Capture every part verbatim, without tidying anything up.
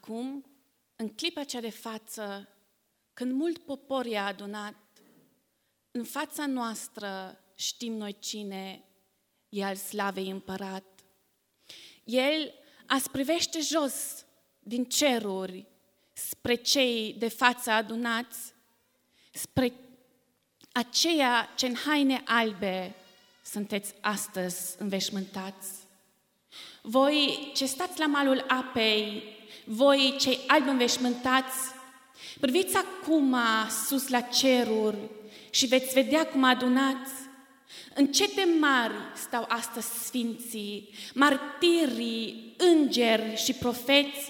Acum, în clipa cea de față, când mult popor e adunat, în fața noastră știm noi cine e al slavei împărat. El azi privește jos din ceruri spre cei de față adunați, spre aceia ce în haine albe sunteți astăzi înveșmântați. Voi ce stați la malul apei, voi cei albi înveșmântați, priviți acum sus la ceruri și veți vedea cum adunați. În cete mari stau astăzi sfinții, martirii, îngeri și profeți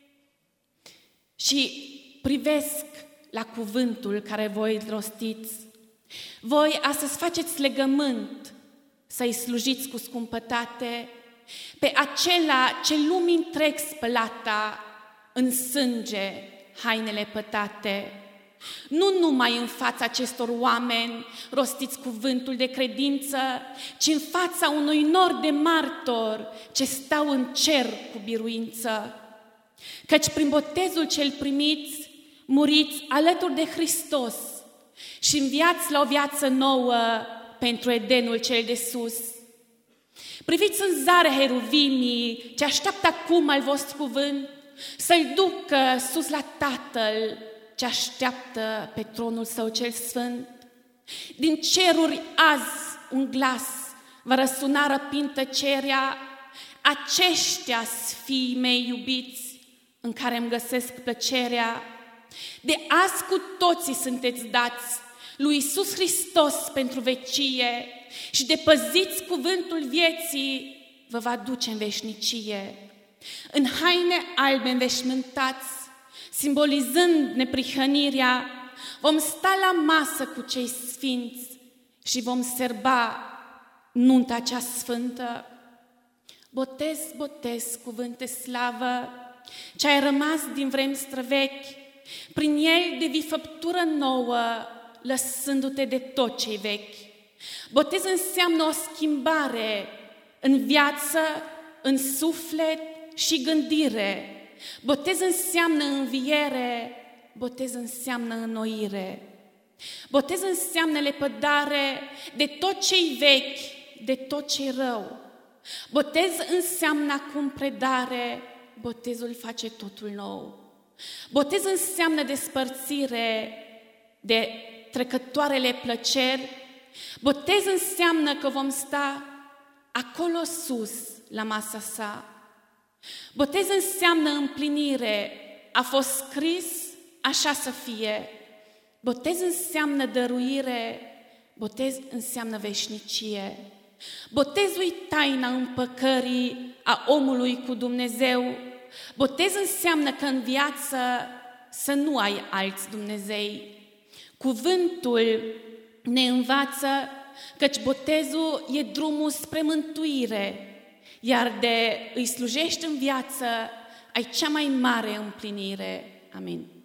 și privesc la cuvântul care voi îl rostiți. Voi astăzi faceți legământ să-i slujiți cu scumpătate pe acela ce lumii întreg spălata în sânge hainele pătate. Nu numai în fața acestor oameni rostiți cuvântul de credință, ci în fața unui nor de martori ce stau în cer cu biruință. Căci prin botezul ce-l primiți, muriți alături de Hristos și înviați la o viață nouă pentru Edenul cel de sus. Priviți în zare heruvimii ce așteaptă acum al vostru cuvânt să-l ducă sus la Tatăl ce așteaptă pe tronul său cel sfânt. Din ceruri azi un glas va răsuna răpind tăcerea: aceștia-s fiii mei iubiți, în care îmi găsesc plăcerea. De azi cu toții sunteți dați lui Iisus Hristos pentru vecie și de păziți cuvântul vieții vă va duce în veșnicie. În haine albe înveșmântați, simbolizând neprihănirea, vom sta la masă cu cei sfinți și vom serba nunta cea sfântă. Botez, botez, cuvânt de slavă, ce ai rămas din vremi străvechi, prin el devii făptură nouă, lăsându-te de tot ce-i vechi. Botez înseamnă o schimbare în viață, în suflet și gândire. Botez înseamnă înviere, botez înseamnă înnoire. Botez înseamnă lepădare de tot ce-i vechi, de tot ce-i rău. Botez înseamnă acum predare, botezul face totul nou. Botez înseamnă despărțire de trecătoarele plăceri. Botez înseamnă că vom sta acolo sus, la masa sa. Botez înseamnă împlinire, a fost scris, așa să fie. Botez înseamnă dăruire, botez înseamnă veșnicie. Botezul-i taina împăcării a omului cu Dumnezeu. Botez înseamnă că în viață să nu ai alți Dumnezei. Cuvântul ne învață căci botezul e drumul spre mântuire, iar de îi slujești în viață ai cea mai mare împlinire. Amin.